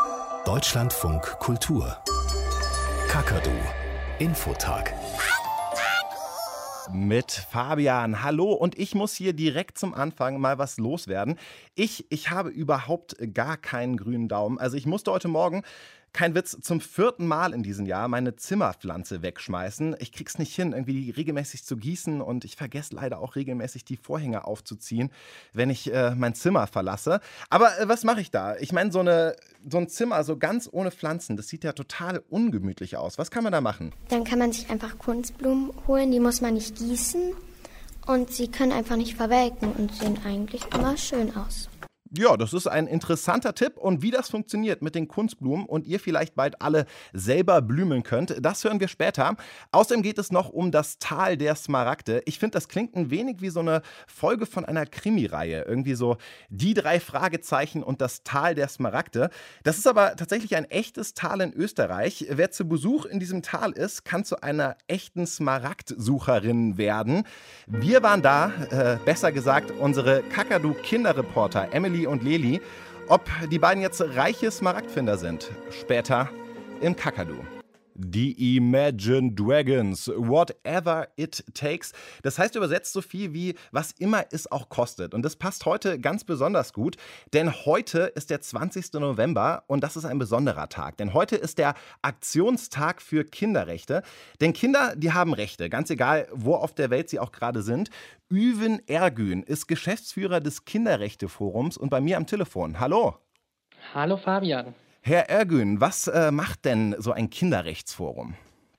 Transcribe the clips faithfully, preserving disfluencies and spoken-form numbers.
Deutschlandfunk Kultur. Kakadu Infotag. Mit Fabian. Hallo, und ich muss hier direkt zum Anfang mal was loswerden. Ich, ich habe überhaupt gar keinen grünen Daumen. Also ich musste heute Morgen, kein Witz, zum vierten Mal in diesem Jahr meine Zimmerpflanze wegschmeißen. Ich krieg's nicht hin, irgendwie die regelmäßig zu gießen, und ich vergesse leider auch regelmäßig die Vorhänge aufzuziehen, wenn ich äh, mein Zimmer verlasse. Aber äh, was mache ich da? Ich meine, so, eine, so ein Zimmer so ganz ohne Pflanzen, das sieht ja total ungemütlich aus. Was kann man da machen? Dann kann man sich einfach Kunstblumen holen, die muss man nicht gießen und sie können einfach nicht verwelken und sehen eigentlich immer schön aus. Ja, das ist ein interessanter Tipp, und wie das funktioniert mit den Kunstblumen und ihr vielleicht bald alle selber blümeln könnt, das hören wir später. Außerdem geht es noch um das Tal der Smaragde. Ich finde, das klingt ein wenig wie so eine Folge von einer Krimireihe. Irgendwie so die drei Fragezeichen und das Tal der Smaragde. Das ist aber tatsächlich ein echtes Tal in Österreich. Wer zu Besuch in diesem Tal ist, kann zu einer echten Smaragdsucherin werden. Wir waren da, äh, besser gesagt, unsere Kakadu-Kinderreporter Emily und Leli. Ob die beiden jetzt reiche Smaragdfinder sind, später im Kakadu. Die Imagine Dragons, whatever it takes. Das heißt übersetzt so viel wie, was immer es auch kostet. Und das passt heute ganz besonders gut, denn heute ist der zwanzigsten November und das ist ein besonderer Tag. Denn heute ist der Aktionstag für Kinderrechte. Denn Kinder, die haben Rechte, ganz egal, wo auf der Welt sie auch gerade sind. Üven Ergün ist Geschäftsführer des Kinderrechteforums und bei mir am Telefon. Hallo. Hallo Fabian. Herr Ergün, was äh, macht denn so ein Kinderrechtsforum?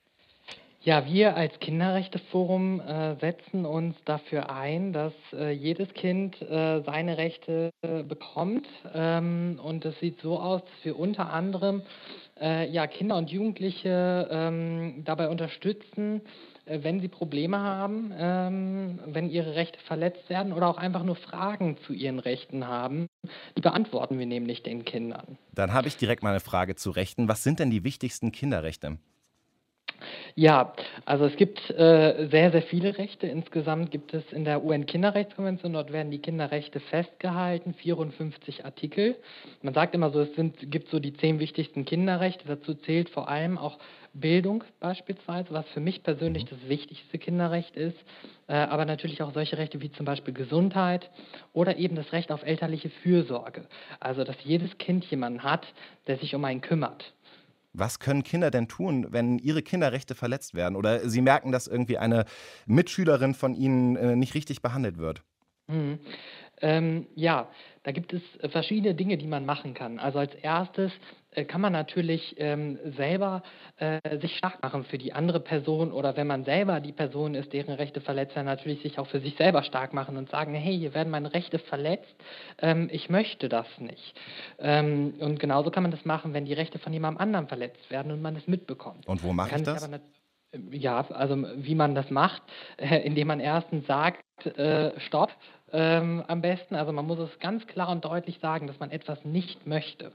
Ja, wir als Kinderrechteforum äh, setzen uns dafür ein, dass äh, jedes Kind äh, seine Rechte äh, bekommt. Ähm, und es sieht so aus, dass wir unter anderem äh, ja, Kinder und Jugendliche ähm, dabei unterstützen, äh, wenn sie Probleme haben, ähm, wenn ihre Rechte verletzt werden oder auch einfach nur Fragen zu ihren Rechten haben. Die beantworten wir nämlich den Kindern. Dann habe ich direkt mal eine Frage zu Rechten. Was sind denn die wichtigsten Kinderrechte? Ja, also es gibt äh, sehr, sehr viele Rechte. Insgesamt gibt es in der U N-Kinderrechtskonvention, dort werden die Kinderrechte festgehalten, vierundfünfzig Artikel. Man sagt immer so, es sind, gibt so die zehn wichtigsten Kinderrechte. Dazu zählt vor allem auch Bildung beispielsweise, was für mich persönlich das wichtigste Kinderrecht ist. Äh, aber natürlich auch solche Rechte wie zum Beispiel Gesundheit oder eben das Recht auf elterliche Fürsorge. Also, dass jedes Kind jemanden hat, der sich um einen kümmert. Was können Kinder denn tun, wenn ihre Kinderrechte verletzt werden oder sie merken, dass irgendwie eine Mitschülerin von ihnen äh, nicht richtig behandelt wird? Mhm. Ähm, ja, da gibt es äh, verschiedene Dinge, die man machen kann. Also als erstes äh, kann man natürlich ähm, selber äh, sich stark machen für die andere Person, oder wenn man selber die Person ist, deren Rechte verletzt werden, natürlich sich auch für sich selber stark machen und sagen, hey, hier werden meine Rechte verletzt, ähm, ich möchte das nicht. Ähm, und genauso kann man das machen, wenn die Rechte von jemandem anderen verletzt werden und man es mitbekommt. Und wo mache Kann ich sich das? aber nat- Ja, also wie man das macht, äh, indem man erstens sagt, äh, Stopp, ähm, am besten. Also man muss es ganz klar und deutlich sagen, dass man etwas nicht möchte.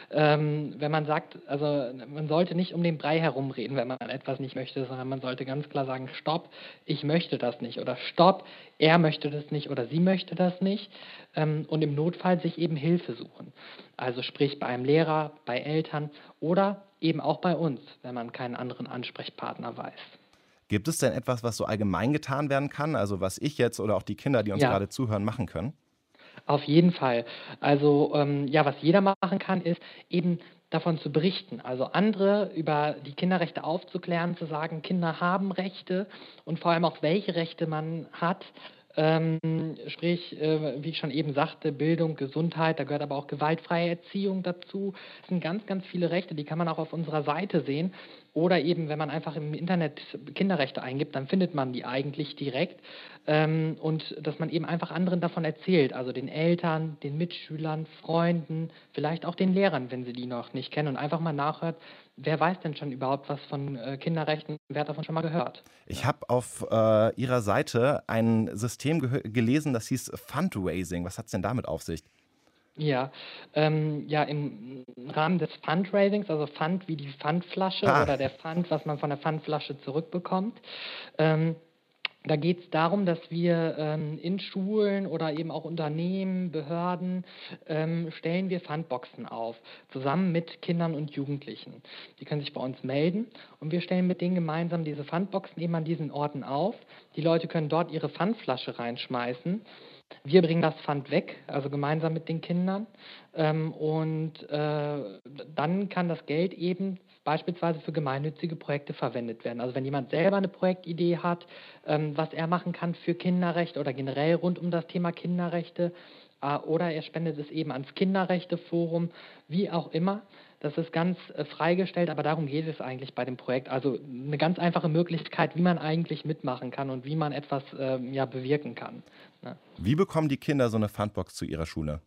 Ähm, wenn man sagt, also man sollte nicht um den Brei herumreden, wenn man etwas nicht möchte, sondern man sollte ganz klar sagen, Stopp, ich möchte das nicht, oder Stopp, er möchte das nicht oder sie möchte das nicht, ähm, und im Notfall sich eben Hilfe suchen. Also sprich bei einem Lehrer, bei Eltern oder eben auch bei uns, wenn man keinen anderen Ansprechpartner weiß. Gibt es denn etwas, was so allgemein getan werden kann? Also was ich jetzt oder auch die Kinder, die uns Ja. gerade zuhören, machen können? Auf jeden Fall. Also ähm, ja, was jeder machen kann, ist eben davon zu berichten. Also andere über die Kinderrechte aufzuklären, zu sagen, Kinder haben Rechte und vor allem auch welche Rechte man hat. Ähm, sprich, äh, wie ich schon eben sagte, Bildung, Gesundheit, da gehört aber auch gewaltfreie Erziehung dazu. Es sind ganz, ganz viele Rechte, die kann man auch auf unserer Seite sehen. Oder eben, wenn man einfach im Internet Kinderrechte eingibt, dann findet man die eigentlich direkt. Ähm, und dass man eben einfach anderen davon erzählt, also den Eltern, den Mitschülern, Freunden, vielleicht auch den Lehrern, wenn sie die noch nicht kennen, und einfach mal nachhört, wer weiß denn schon überhaupt was von äh, Kinderrechten, wer hat davon schon mal gehört? Ich habe auf äh, Ihrer Seite ein System gehö- gelesen, das hieß Fundraising. Was hat es denn damit auf sich? Ja, ähm, ja, im Rahmen des Fundraisings, also Pfand wie die Pfandflasche Ah, oder der Pfand, was man von der Pfandflasche zurückbekommt, ähm, Da geht es darum, dass wir ähm, in Schulen oder eben auch Unternehmen, Behörden, ähm, stellen wir Pfandboxen auf, zusammen mit Kindern und Jugendlichen. Die können sich bei uns melden und wir stellen mit denen gemeinsam diese Pfandboxen eben an diesen Orten auf. Die Leute können dort ihre Pfandflasche reinschmeißen. Wir bringen das Pfand weg, also gemeinsam mit den Kindern. Ähm, und äh, dann kann das Geld eben beispielsweise für gemeinnützige Projekte verwendet werden. Also wenn jemand selber eine Projektidee hat, ähm, was er machen kann für Kinderrechte oder generell rund um das Thema Kinderrechte, äh, oder er spendet es eben ans Kinderrechteforum, wie auch immer. Das ist ganz äh, freigestellt, aber darum geht es eigentlich bei dem Projekt. Also eine ganz einfache Möglichkeit, wie man eigentlich mitmachen kann und wie man etwas äh, ja, bewirken kann. Ne? Wie bekommen die Kinder so eine Pfandbox zu ihrer Schule?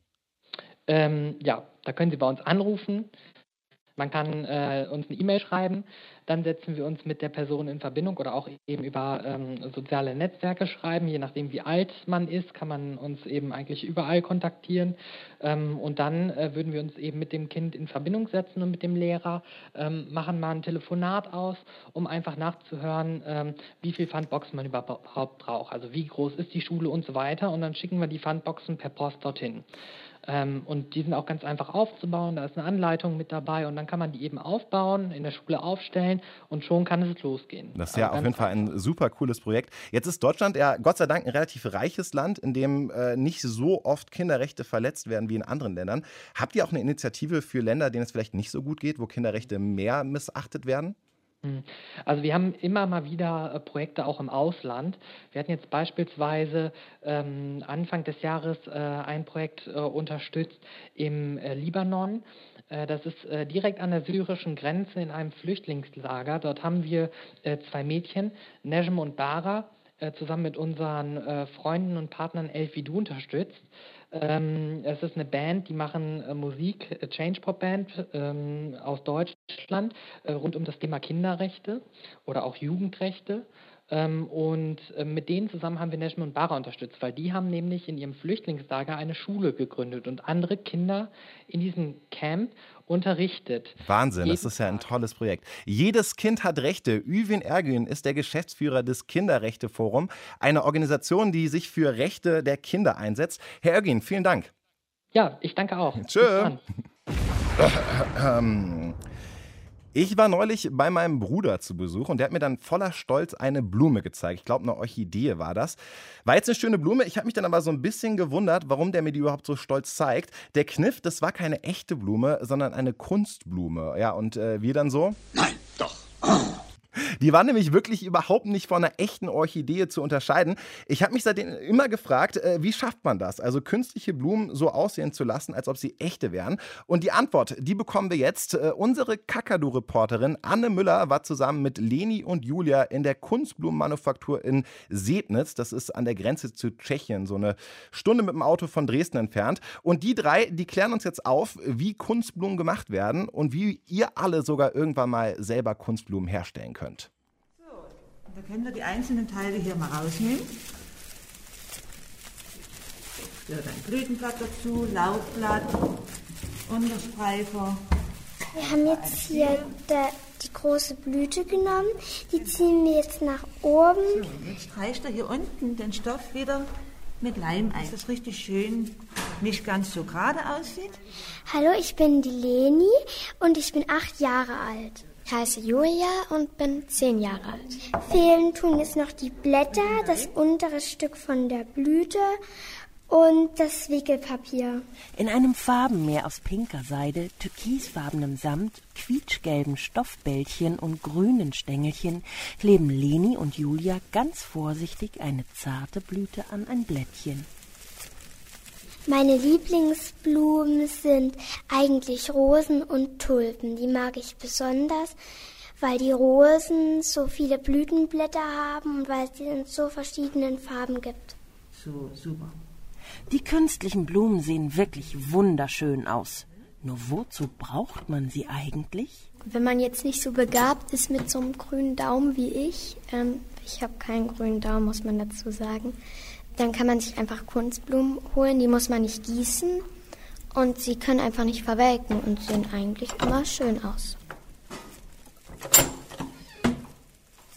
Ähm, ja, da können sie bei uns anrufen. Man kann äh, uns eine E-Mail schreiben, dann setzen wir uns mit der Person in Verbindung oder auch eben über ähm, soziale Netzwerke schreiben. Je nachdem, wie alt man ist, kann man uns eben eigentlich überall kontaktieren. Ähm, und dann äh, würden wir uns eben mit dem Kind in Verbindung setzen und mit dem Lehrer, ähm, machen mal ein Telefonat aus, um einfach nachzuhören, ähm, wie viel Pfandboxen man überhaupt braucht. Also wie groß ist die Schule und so weiter. Und dann schicken wir die Pfandboxen per Post dorthin. Ähm, und die sind auch ganz einfach aufzubauen, da ist eine Anleitung mit dabei und dann kann man die eben aufbauen, in der Schule aufstellen und schon kann es losgehen. Das ist ja also auf jeden Fall ein super cooles Projekt. Jetzt ist Deutschland ja Gott sei Dank ein relativ reiches Land, in dem äh, nicht so oft Kinderrechte verletzt werden wie in anderen Ländern. Habt ihr auch eine Initiative für Länder, denen es vielleicht nicht so gut geht, wo Kinderrechte mehr missachtet werden? Also wir haben immer mal wieder äh, Projekte auch im Ausland. Wir hatten jetzt beispielsweise ähm, Anfang des Jahres äh, ein Projekt äh, unterstützt im äh, Libanon. Äh, das ist äh, direkt an der syrischen Grenze in einem Flüchtlingslager. Dort haben wir äh, zwei Mädchen, Nejm und Bara, äh, zusammen mit unseren äh, Freunden und Partnern Elfidu unterstützt. Ähm, es ist eine Band, die machen äh, Musik, äh, Change-Pop-Band ähm, aus Deutschland, äh, rund um das Thema Kinderrechte oder auch Jugendrechte. Ähm, und äh, mit denen zusammen haben wir Nejm und Bara unterstützt, weil die haben nämlich in ihrem Flüchtlingslager eine Schule gegründet und andere Kinder in diesem Camp unterrichtet. Wahnsinn, das ist ja ein tolles Projekt. Jedes Kind hat Rechte. Üvin Ergün ist der Geschäftsführer des Kinderrechteforum, eine Organisation, die sich für Rechte der Kinder einsetzt. Herr Ergün, vielen Dank. Ja, ich danke auch. Tschö. Ich war neulich bei meinem Bruder zu Besuch und der hat mir dann voller Stolz eine Blume gezeigt. Ich glaube, eine Orchidee war das. War jetzt eine schöne Blume. Ich habe mich dann aber so ein bisschen gewundert, warum der mir die überhaupt so stolz zeigt. Der Kniff, das war keine echte Blume, sondern eine Kunstblume. Ja, und äh, wir dann so? Nein, doch. Die war nämlich wirklich überhaupt nicht von einer echten Orchidee zu unterscheiden. Ich habe mich seitdem immer gefragt, äh, wie schafft man das? Also künstliche Blumen so aussehen zu lassen, als ob sie echte wären. Und die Antwort, die bekommen wir jetzt. Äh, unsere Kakadu-Reporterin Anne Müller war zusammen mit Leni und Julia in der Kunstblumenmanufaktur in Sebnitz. Das ist an der Grenze zu Tschechien, so eine Stunde mit dem Auto von Dresden entfernt. Und die drei, die klären uns jetzt auf, wie Kunstblumen gemacht werden und wie ihr alle sogar irgendwann mal selber Kunstblumen herstellen könnt. Da können wir die einzelnen Teile hier mal rausnehmen. Da ein Blütenblatt dazu, Laubblatt, Unterstreifer. Wir haben jetzt hier der, die große Blüte genommen. Die ziehen wir jetzt nach oben. So, jetzt streicht er hier unten den Stoff wieder mit Leim ein, dass es richtig schön nicht ganz so gerade aussieht. Hallo, ich bin die Leni und ich bin acht Jahre alt. Ich heiße Julia und bin zehn Jahre alt. Fehlen tun jetzt noch die Blätter, das untere Stück von der Blüte und das Wickelpapier. In einem Farbenmeer aus pinker Seide, türkisfarbenem Samt, quietschgelben Stoffbällchen und grünen Stängelchen kleben Leni und Julia ganz vorsichtig eine zarte Blüte an ein Blättchen. Meine Lieblingsblumen sind eigentlich Rosen und Tulpen. Die mag ich besonders, weil die Rosen so viele Blütenblätter haben und weil es sie in so verschiedenen Farben gibt. So, super. Die künstlichen Blumen sehen wirklich wunderschön aus. Nur wozu braucht man sie eigentlich? Wenn man jetzt nicht so begabt ist mit so einem grünen Daumen wie ich, ähm, ich habe keinen grünen Daumen, muss man dazu sagen, dann kann man sich einfach Kunstblumen holen, die muss man nicht gießen und sie können einfach nicht verwelken und sehen eigentlich immer schön aus.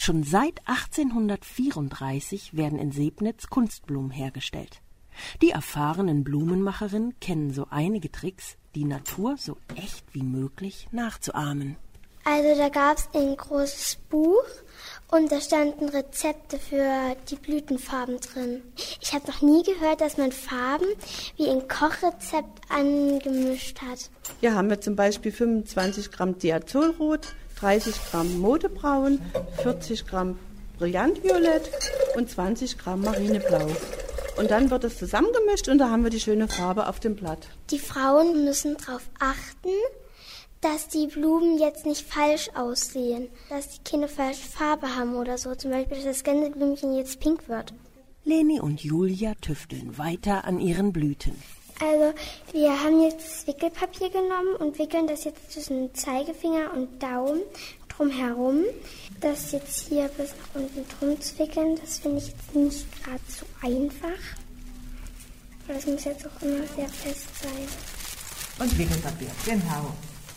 Schon seit achtzehnhundertvierunddreißig werden in Sebnitz Kunstblumen hergestellt. Die erfahrenen Blumenmacherinnen kennen so einige Tricks, die Natur so echt wie möglich nachzuahmen. Also da gab es ein großes Buch und da standen Rezepte für die Blütenfarben drin. Ich habe noch nie gehört, dass man Farben wie ein Kochrezept angemischt hat. Hier haben wir zum Beispiel fünfundzwanzig Gramm Diazolrot, dreißig Gramm Modebraun, vierzig Gramm Brillantviolett und zwanzig Gramm Marineblau. Und dann wird es zusammengemischt und da haben wir die schöne Farbe auf dem Blatt. Die Frauen müssen darauf achten, dass die Blumen jetzt nicht falsch aussehen, dass die keine falsche Farbe haben oder so. Zum Beispiel, dass das Gänseblümchen jetzt pink wird. Leni und Julia tüfteln weiter an ihren Blüten. Also wir haben jetzt Wickelpapier genommen und wickeln das jetzt zwischen Zeigefinger und Daumen drumherum. Das jetzt hier bis unten drum zu wickeln, das finde ich jetzt nicht gerade so einfach. Aber das muss jetzt auch immer sehr fest sein. Und Wickelpapier, genau.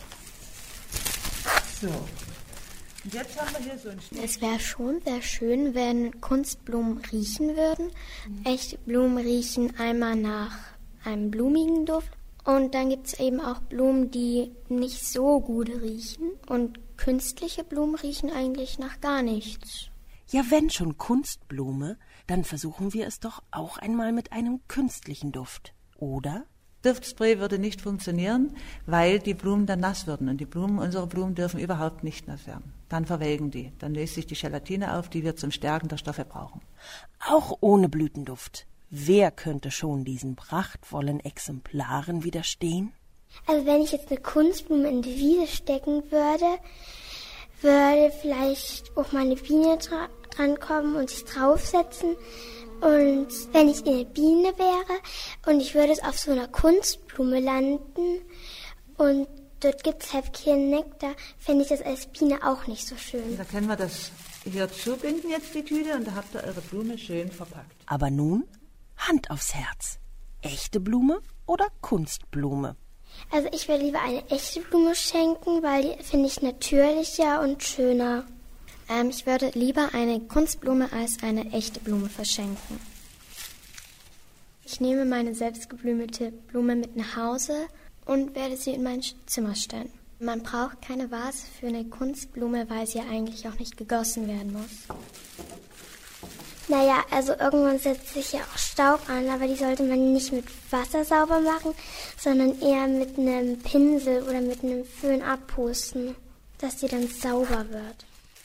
So. Und jetzt haben wir hier so ein Schnitt. Es wäre schon sehr schön, wenn Kunstblumen riechen würden. Mhm. Echte Blumen riechen einmal nach einem blumigen Duft. Und dann gibt es eben auch Blumen, die nicht so gut riechen. Und künstliche Blumen riechen eigentlich nach gar nichts. Ja, wenn schon Kunstblume, dann versuchen wir es doch auch einmal mit einem künstlichen Duft, oder? Duftspray würde nicht funktionieren, weil die Blumen dann nass würden. Und die Blumen, unsere Blumen dürfen überhaupt nicht nass werden. Dann verwelken die. Dann löst sich die Gelatine auf, die wir zum Stärken der Stoffe brauchen. Auch ohne Blütenduft. Wer könnte schon diesen prachtvollen Exemplaren widerstehen? Also wenn ich jetzt eine Kunstblume in die Wiese stecken würde, würde vielleicht auch mal eine Biene dra- drankommen und sich draufsetzen. Und wenn ich eine Biene wäre und ich würde es auf so einer Kunstblume landen und dort gibt es halt keinen Nektar, fände ich das als Biene auch nicht so schön. Da können wir das hier zubinden jetzt, die Tüte, und da habt ihr eure Blume schön verpackt. Aber nun Hand aufs Herz. Echte Blume oder Kunstblume? Also ich würde lieber eine echte Blume schenken, weil die finde ich natürlicher und schöner. Ähm, ich würde lieber eine Kunstblume als eine echte Blume verschenken. Ich nehme meine selbstgeblümte Blume mit nach Hause und werde sie in mein Zimmer stellen. Man braucht keine Vase für eine Kunstblume, weil sie ja eigentlich auch nicht gegossen werden muss. Naja, also irgendwann setzt sich ja auch Staub an, aber die sollte man nicht mit Wasser sauber machen, sondern eher mit einem Pinsel oder mit einem Föhn abpusten, dass die dann sauber wird.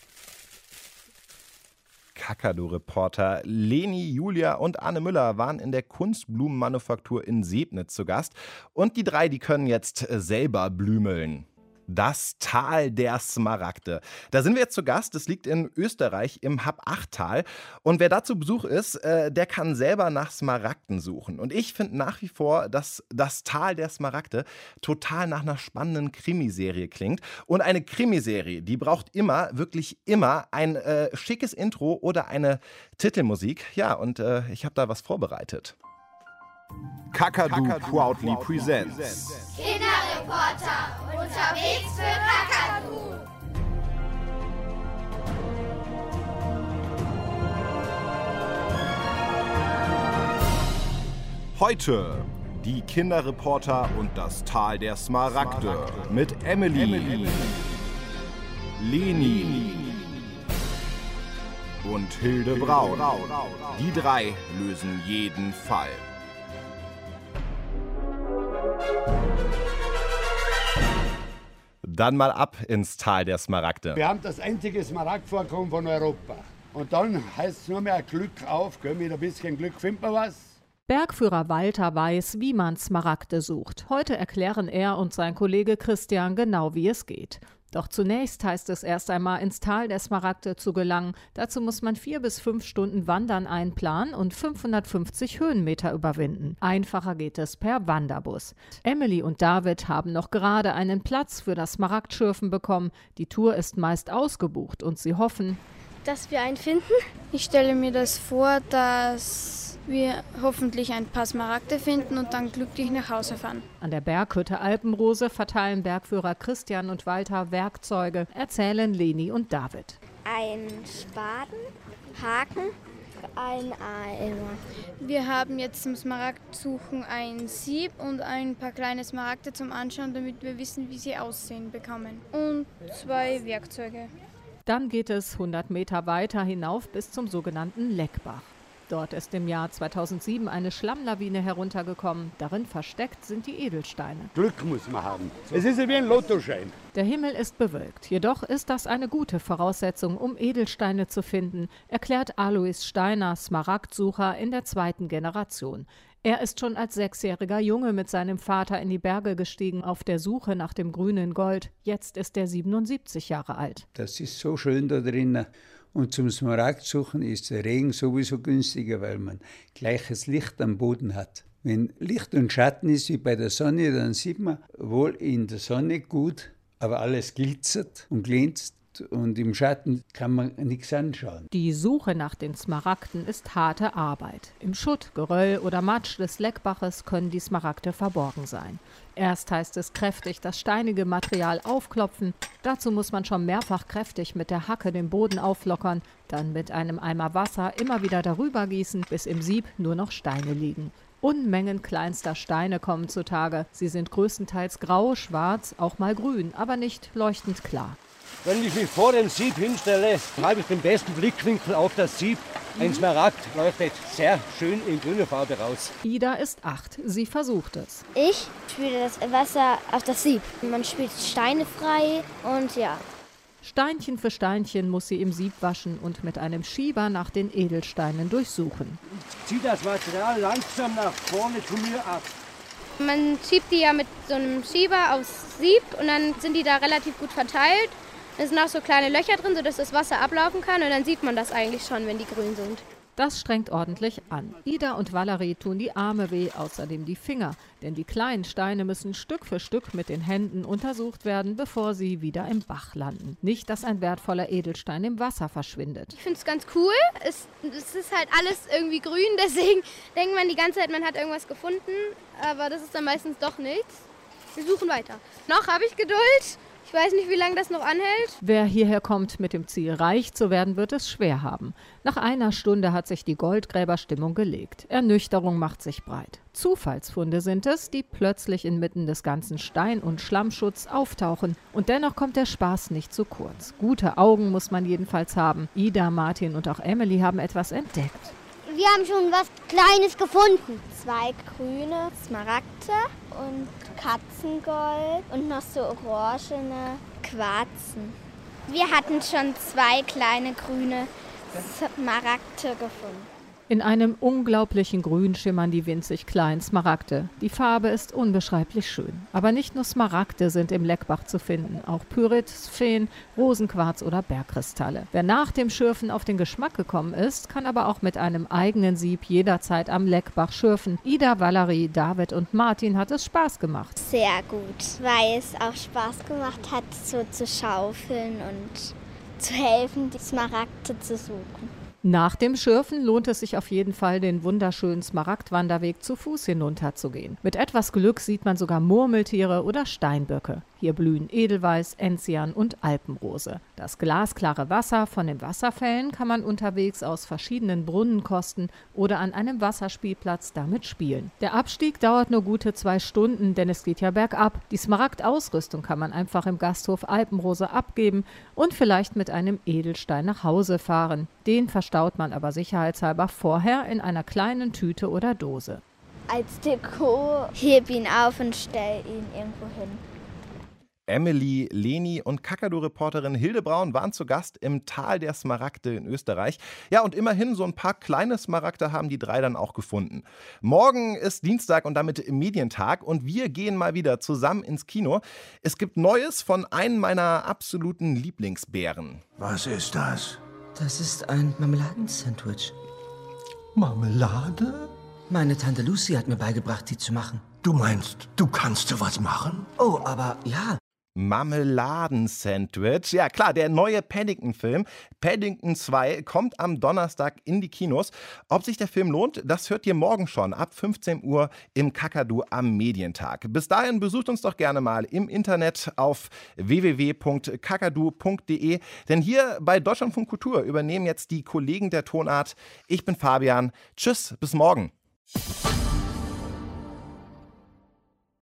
Kakadu-Reporter Leni, Julia und Anne Müller waren in der Kunstblumenmanufaktur in Sebnitz zu Gast. Und die drei, die können jetzt selber blümeln. Das Tal der Smaragde. Da sind wir jetzt zu Gast. Das liegt in Österreich im Hab-Acht-Tal. Und wer da zu Besuch ist, äh, der kann selber nach Smaragden suchen. Und ich finde nach wie vor, dass das Tal der Smaragde total nach einer spannenden Krimiserie klingt. Und eine Krimiserie, die braucht immer, wirklich immer ein äh, schickes Intro oder eine Titelmusik. Ja, und äh, ich habe da was vorbereitet. Kakadu proudly presents Kinderreporter unterwegs für Kakadu. Heute die Kinderreporter und das Tal der Smaragde mit Emily, Emily. Leni und Hilde Braun. Die drei lösen jeden Fall. Dann mal ab ins Tal der Smaragde. Wir haben das einzige Smaragdvorkommen von Europa. Und dann heißt es nur mehr Glück auf, gell? Mit ein bisschen Glück findet man was. Bergführer Walter weiß, wie man Smaragde sucht. Heute erklären er und sein Kollege Christian genau, wie es geht. Doch zunächst heißt es erst einmal, ins Tal der Smaragde zu gelangen. Dazu muss man vier bis fünf Stunden Wandern einplanen und fünfhundertfünfzig Höhenmeter überwinden. Einfacher geht es per Wanderbus. Emily und David haben noch gerade einen Platz für das Smaragdschürfen bekommen. Die Tour ist meist ausgebucht und sie hoffen, dass wir einen finden. Ich stelle mir das vor, dass wir hoffentlich ein paar Smaragde finden und dann glücklich nach Hause fahren. An der Berghütte Alpenrose verteilen Bergführer Christian und Walter Werkzeuge, erzählen Leni und David. einen Spaten, Haken, ein Eimer. Wir haben jetzt zum Smaragdsuchen ein Sieb und ein paar kleine Smaragde zum Anschauen, damit wir wissen, wie sie aussehen bekommen. Und zwei Werkzeuge. Dann geht es hundert Meter weiter hinauf bis zum sogenannten Leckbach. Dort ist im Jahr zweitausendsieben eine Schlammlawine heruntergekommen. Darin versteckt sind die Edelsteine. Glück muss man haben. Es ist ja wie ein Lottoschein. Der Himmel ist bewölkt. Jedoch ist das eine gute Voraussetzung, um Edelsteine zu finden, erklärt Alois Steiner, Smaragdsucher in der zweiten Generation. Er ist schon als sechsjähriger Junge mit seinem Vater in die Berge gestiegen, auf der Suche nach dem grünen Gold. Jetzt ist er siebenundsiebzig Jahre alt. Das ist so schön da drinnen. Und zum Smaragdsuchen ist der Regen sowieso günstiger, weil man gleiches Licht am Boden hat. Wenn Licht und Schatten ist wie bei der Sonne, dann sieht man wohl in der Sonne gut, aber alles glitzert und glänzt. Und im Schatten kann man nichts anschauen. Die Suche nach den Smaragden ist harte Arbeit. Im Schutt, Geröll oder Matsch des Leckbaches können die Smaragde verborgen sein. Erst heißt es kräftig das steinige Material aufklopfen. Dazu muss man schon mehrfach kräftig mit der Hacke den Boden auflockern, dann mit einem Eimer Wasser immer wieder darüber gießen, bis im Sieb nur noch Steine liegen. Unmengen kleinster Steine kommen zutage. Sie sind größtenteils grau, schwarz, auch mal grün, aber nicht leuchtend klar. Wenn ich mich vor dem Sieb hinstelle, habe ich den besten Blickwinkel auf das Sieb. Ein Smaragd leuchtet sehr schön in grüner Farbe raus. Ida ist acht. Sie versucht es. Ich spüle das Wasser auf das Sieb. Man spült Steine frei und ja. Steinchen für Steinchen muss sie im Sieb waschen und mit einem Schieber nach den Edelsteinen durchsuchen. Ich ziehe das Material langsam nach vorne zu mir ab. Man schiebt die ja mit so einem Schieber aufs Sieb und dann sind die da relativ gut verteilt. Es sind auch so kleine Löcher drin, sodass das Wasser ablaufen kann und dann sieht man das eigentlich schon, wenn die grün sind. Das strengt ordentlich an. Ida und Valerie tun die Arme weh, außerdem die Finger. Denn die kleinen Steine müssen Stück für Stück mit den Händen untersucht werden, bevor sie wieder im Bach landen. Nicht, dass ein wertvoller Edelstein im Wasser verschwindet. Ich finde es ganz cool. Es, es ist halt alles irgendwie grün, deswegen denkt man die ganze Zeit, man hat irgendwas gefunden. Aber das ist dann meistens doch nichts. Wir suchen weiter. Noch habe ich Geduld. Ich weiß nicht, wie lange das noch anhält. Wer hierher kommt mit dem Ziel, reich zu werden, wird es schwer haben. Nach einer Stunde hat sich die Goldgräberstimmung gelegt. Ernüchterung macht sich breit. Zufallsfunde sind es, die plötzlich inmitten des ganzen Stein- und Schlammschutts auftauchen. Und dennoch kommt der Spaß nicht zu kurz. Gute Augen muss man jedenfalls haben. Ida, Martin und auch Emily haben etwas entdeckt. Wir haben schon was Kleines gefunden. Zwei grüne Smaragde und Katzengold und noch so orangene Quarzen. Wir hatten schon zwei kleine grüne Smaragde gefunden. In einem unglaublichen Grün schimmern die winzig kleinen Smaragde. Die Farbe ist unbeschreiblich schön. Aber nicht nur Smaragde sind im Leckbach zu finden, auch Pyrit, Sphäen, Rosenquarz oder Bergkristalle. Wer nach dem Schürfen auf den Geschmack gekommen ist, kann aber auch mit einem eigenen Sieb jederzeit am Leckbach schürfen. Ida, Valerie, David und Martin hat es Spaß gemacht. Sehr gut, weil es auch Spaß gemacht hat, so zu schaufeln und zu helfen, die Smaragde zu suchen. Nach dem Schürfen lohnt es sich auf jeden Fall, den wunderschönen Smaragdwanderweg zu Fuß hinunterzugehen. Mit etwas Glück sieht man sogar Murmeltiere oder Steinböcke. Hier blühen Edelweiß, Enzian und Alpenrose. Das glasklare Wasser von den Wasserfällen kann man unterwegs aus verschiedenen Brunnen kosten oder an einem Wasserspielplatz damit spielen. Der Abstieg dauert nur gute zwei Stunden, denn es geht ja bergab. Die Smaragdausrüstung kann man einfach im Gasthof Alpenrose abgeben und vielleicht mit einem Edelstein nach Hause fahren. Den verstaut man aber sicherheitshalber vorher in einer kleinen Tüte oder Dose. Als Deko heb ihn auf und stell ihn irgendwo hin. Emily, Leni und Kakadu-Reporterin Hilde Braun waren zu Gast im Tal der Smaragde in Österreich. Ja, und immerhin so ein paar kleine Smaragde haben die drei dann auch gefunden. Morgen ist Dienstag und damit Medientag und wir gehen mal wieder zusammen ins Kino. Es gibt Neues von einem meiner absoluten Lieblingsbären. Was ist das? Das ist ein Marmeladensandwich. Marmelade? Meine Tante Lucy hat mir beigebracht, die zu machen. Du meinst, du kannst sowas machen? Oh, aber ja. Marmeladen-Sandwich. Ja klar, der neue Paddington-Film, Paddington zwei, kommt am Donnerstag in die Kinos. Ob sich der Film lohnt, das hört ihr morgen schon ab fünfzehn Uhr im Kakadu am Medientag. Bis dahin besucht uns doch gerne mal im Internet auf w w w punkt kakadu punkt d e, denn hier bei Deutschlandfunk Kultur übernehmen jetzt die Kollegen der Tonart. Ich bin Fabian. Tschüss, bis morgen.